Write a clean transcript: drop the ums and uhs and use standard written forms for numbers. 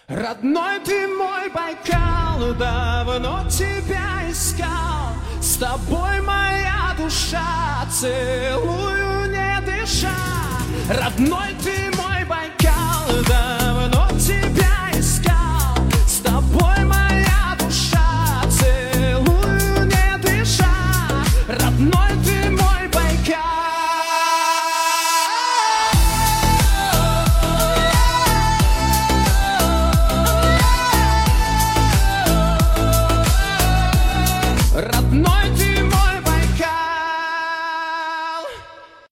Родной ты мой Байкал, давно тебя искал. С тобой моя душа, целую не дыша. Родной